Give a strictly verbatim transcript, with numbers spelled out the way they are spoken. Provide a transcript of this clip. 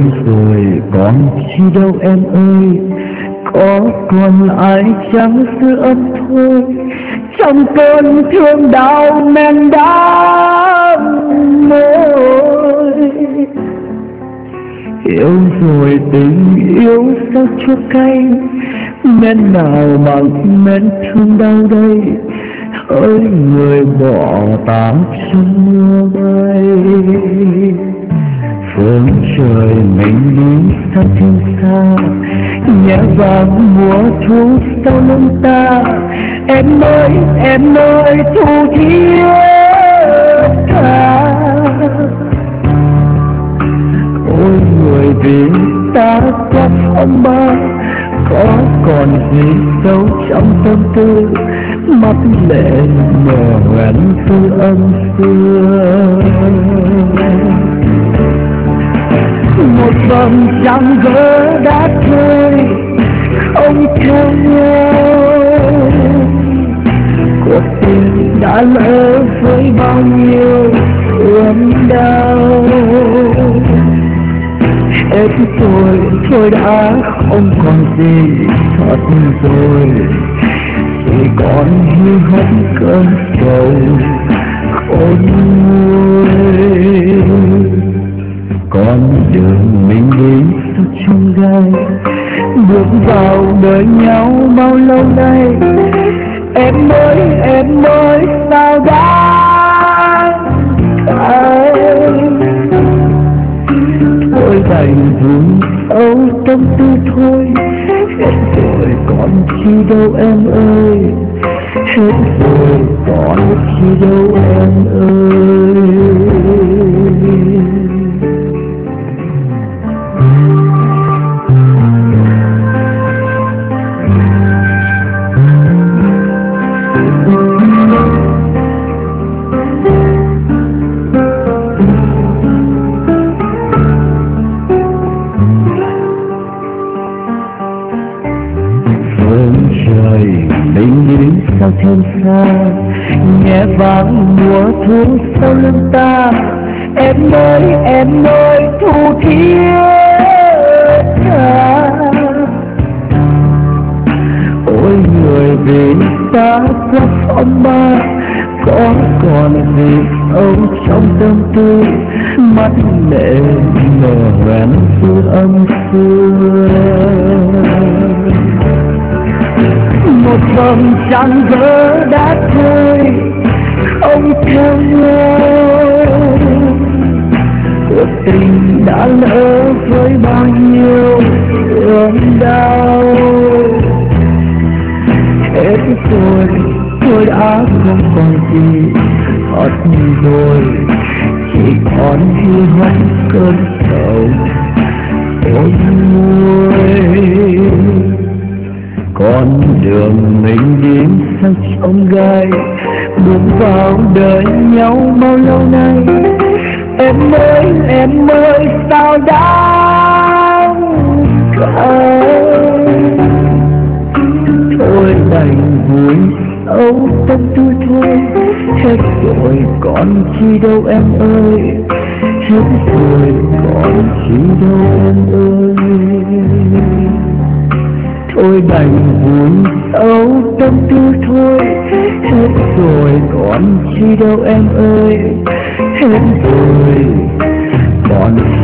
rồi còn chi đâu em ơi, có còn ai chẳng giữ ấm thôi trong cơn thương đau men đắng môi. Yêu rồi tình yêu sao chua cay, men nào bằng men thương đau đây, hỡi người bỏ ta trong mưa bay. Phương trời mình đi sao thiên xa, nhẹ vàng mùa thu sau lưng ta. Em ơi em ơi thu thiết tha, ôi người vì ta quá phong ba, có còn gì sâu trong tâm tư, mắt lệ mờ hoen tư âm xưa. Một vầng trăng vỡ đã thôi không theo nhau, cuộc tình đã lỡ với bao nhiêu ươm đau. Hết rồi thôi đã không còn gì thật rồi, chỉ còn hy vọng cơn sầu khôn nguôi. Con đường mình đi sao trong gai, bước vào đời nhau bao lâu nay. Em ơi em ơi sao đáng cay, thôi đành vui âu tâm tư thôi. Hết rồi còn chi đâu em ơi, hết rồi còn chi đâu em ơi. Mình đi sao thiên xa, nhẹ vàng mùa thu sau lưng ta. Em ơi em ơi thu thiết tha, ôi người vì ta quá phong ba, có còn gì âu trong tâm tư, mắt lệ mờ hoen tư âm xưa. Một vầng trăng vỡ đã thôi không theo nhau, cuộc tình đã lỡ với bao nhiêu ươm đau. Hết rồi tôi đã không còn gì thật rồi, chỉ còn hy vọng cơn sầu ôi nguôi. Con đường mình đi sao trong gai, bước vào đời nhau bao lâu nay. Em ơi em ơi sao đáng cay, thôi đành vui âu tâm tư thôi. Hết rồi còn chi đâu em ơi, hết rồi còn chi đâu em ơi. Thôi đành vui âu tâm tư thôi, hết rồi còn chi đâu em ơi, hết rồi còn